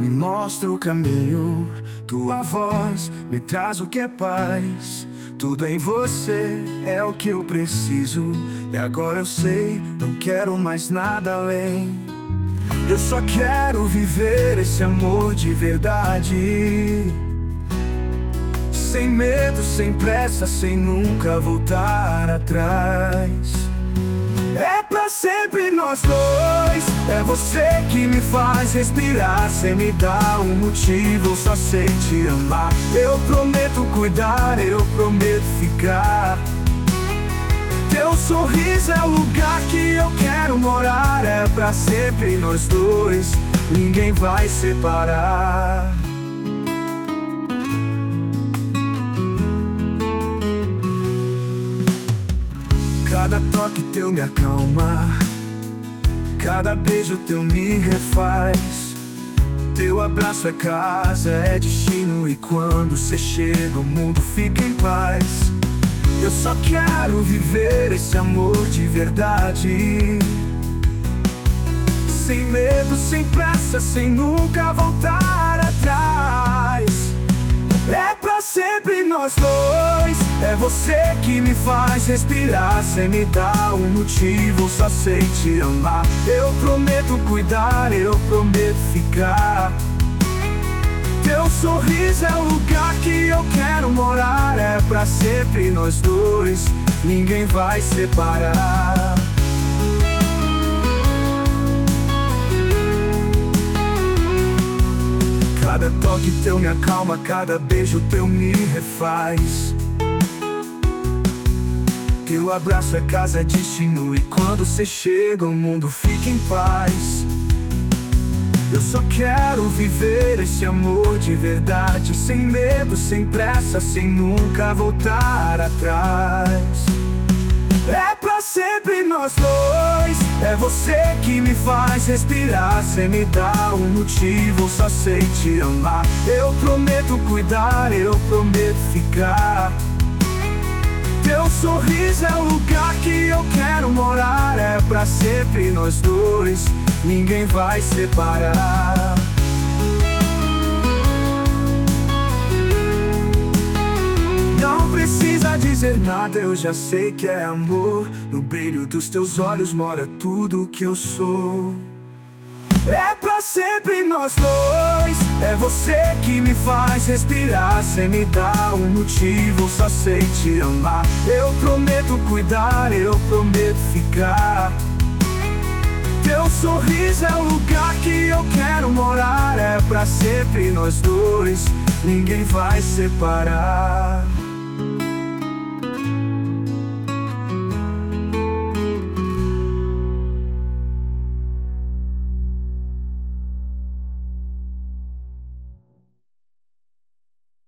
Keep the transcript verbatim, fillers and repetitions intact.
me mostra o caminho. Tua voz me traz o que é paz. Tudo em você é o que eu preciso. E agora eu sei, não quero mais nada além. Eu só quero viver esse amor de verdade, sem medo, sem pressa, sem nunca voltar atrás. É pra sempre nós dois. É você que me faz respirar. Cê me dá um motivo, eu só sei te amar. Eu prometo cuidar, eu prometo ficar. Teu sorriso é o lugar que eu quero morar. É pra sempre nós dois, ninguém vai separar. Cada toque teu me acalma, cada beijo teu me refaz. Teu abraço é casa, é destino. E quando cê chega o mundo fica em paz. Eu só quero viver esse amor de verdade, sem medo, sem pressa, sem nunca voltar atrás. É pra sempre nós dois. É você que me faz respirar. Cê me dá um motivo, só sei te amar. Eu prometo cuidar, eu prometo ficar. Teu sorriso é o lugar que eu quero morar. É pra sempre nós dois, ninguém vai separar. Cada toque teu me acalma, cada beijo teu me refaz. Teu abraço é casa, é destino. E quando cê chega o mundo fica em paz. Eu só quero viver esse amor de verdade, sem medo, sem pressa, sem nunca voltar atrás. É pra sempre nós dois. É você que me faz respirar. Cê me dá um motivo, só sei te amar. Eu prometo cuidar, eu prometo ficar. Teu sorriso é o lugar que eu quero morar. É pra sempre nós dois, ninguém vai separar. Não precisa dizer nada, eu já sei que é amor. No brilho dos teus olhos mora tudo que eu sou. É pra sempre nós dois. É você que me faz respirar. Cê me dá um motivo, só sei te amar. Eu prometo cuidar, eu prometo ficar. Teu sorriso é o lugar que eu quero morar. É pra sempre nós dois, ninguém vai separar.